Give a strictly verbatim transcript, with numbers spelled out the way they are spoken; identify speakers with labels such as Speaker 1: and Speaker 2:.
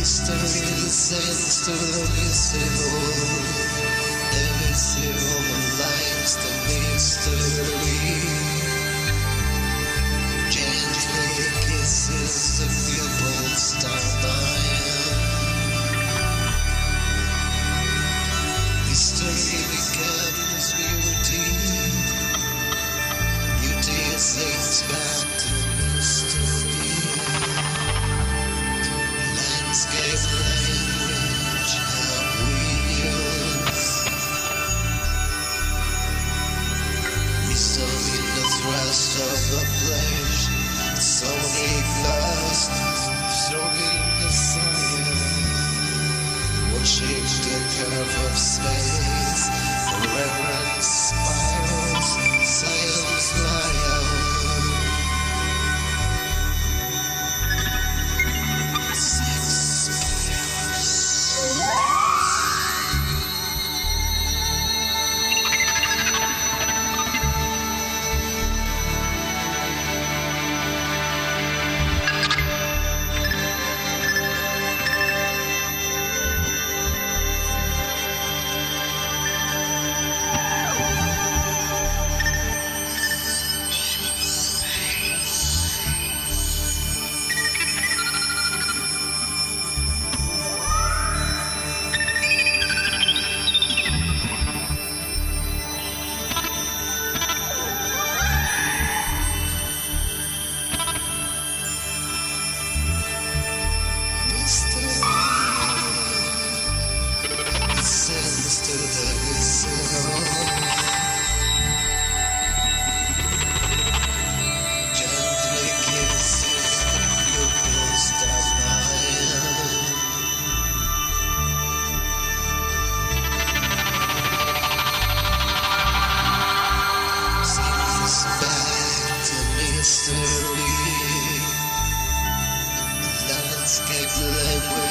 Speaker 1: Mystery sends to the mystical. There is human lives the mystery. Gently kisses the pupils down by. Mystery becomes beauty. Beauty sinks back to mystery. Landscape language have we used. We saw in the thrust of the flesh, so deep lost, absorbing the fire. Watching the curve of space, the reverent spirals, science fly out. Landscape language.